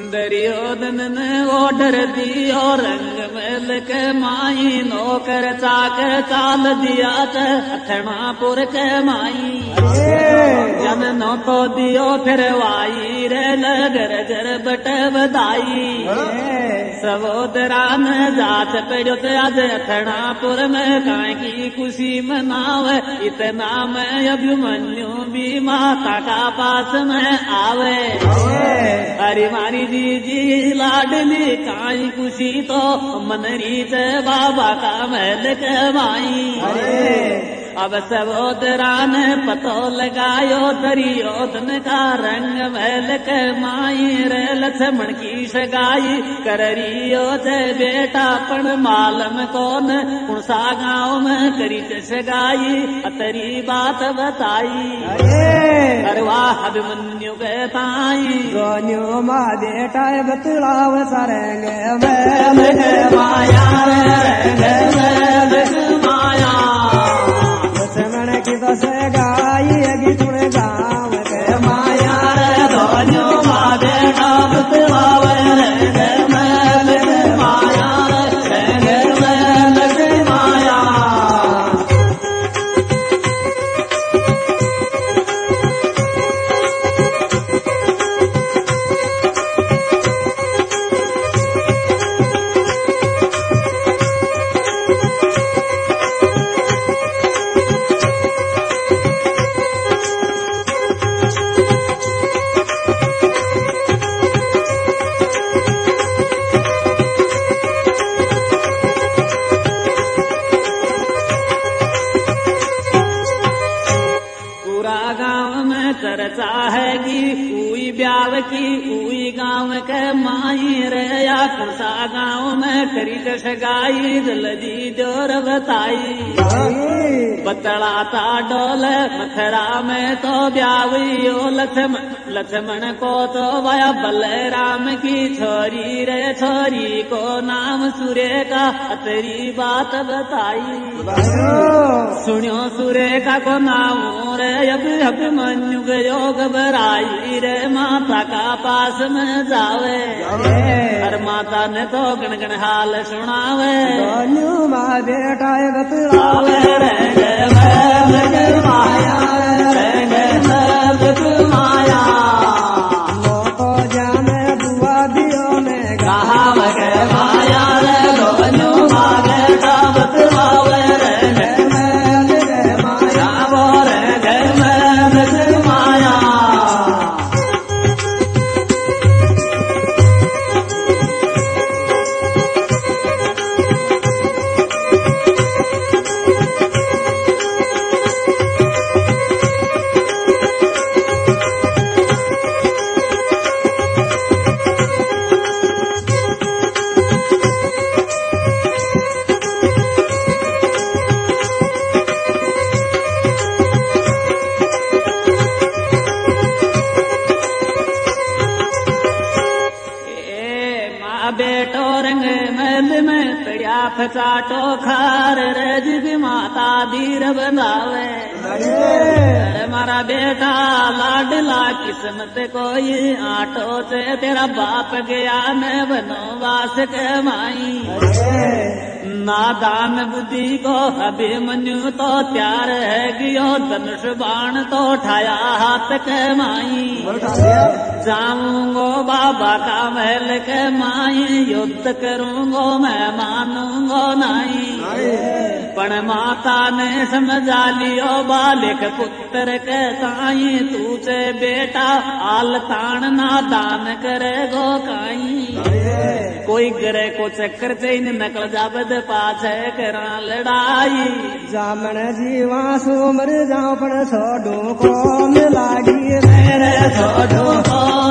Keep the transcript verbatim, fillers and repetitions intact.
दरियोदन ने ओडर दियो रंग मेल के माई नौकर चाकर चाल दिया च अथणापुर के माई जन नो तो दियो फिर वाई रे लगर जर बट बधाई सवोदरा न जात पड़ो ते आज अथणापुर में काय की खुशी मनावे इतना मैं अभिमन्यु भी माता का पास में आवे हरी मारी जी जी लाडली काई खुशी तो मनरी से बाबा का महल कमाई अब सवोदरा ने पतो लगायो दरियोदन का रंग महल कमाई रे लक्ष्मण की सगाई कररियो से बेटा पण मालम कौन कुणसा गाँव में करी सगाई अतरी बात बताई अरे वाह अभिमन्यु कहताई गोन्यो मा बेटा बतलाव सरंग में माया रंग माया लक्ष्मण की तो सगाई अगी तुण गाँव के माया गोन्यो मा बेटा बतलाव रंग माया रंग माया चर्चा है कि उई ब्याव की उई गाँव के माई रे या कुर्सा गाँव में खरीद सगाई जल्दी जोर बताई बतलाता डोल मथुरा में तो ब्यावियो लक्ष्मण लक्ष्मण को तो वया बलराम की छोरी रे छोरी को नाम सुरेखा अतरी बात बताई सुनियो सुरेखा को नाम रे अब अभिमन्यु योग बराई रे माता का पास में जावे हर माता ने तो गण गण हाल सुनावे मा बेटा बतलावे माया माया नो तो जाने बुआ दियो में गाँव के माया रे गोन्यो मा बेटा बतलावे माया बोरे माया बेटो रंग महल में पड़ा फचाटो खार रज भी माता धीर बनावे अरे मारा बेटा लाडला किस्मत कोई आटो से तेरा बाप गया न बनवास कमाई नादान बुद्धि को अभिमन्यु तो त्यार है गियो धनुष बाण तो उठाया हाथ कमाई जाऊंगो बाबा का महल कमाई युद्ध करूंगो मैं मानूंगो नहीं पण माता ने समझा लियो बालिक पुत्र के साई तू से बेटा आल तान ना दान करेगो काई कोई गरे को चक्कर से नकल जाबद पाछे करा लड़ाई जामन जीवा सो मर जाओ पण छोड़ो को मिलागी मेरे छोड़ो को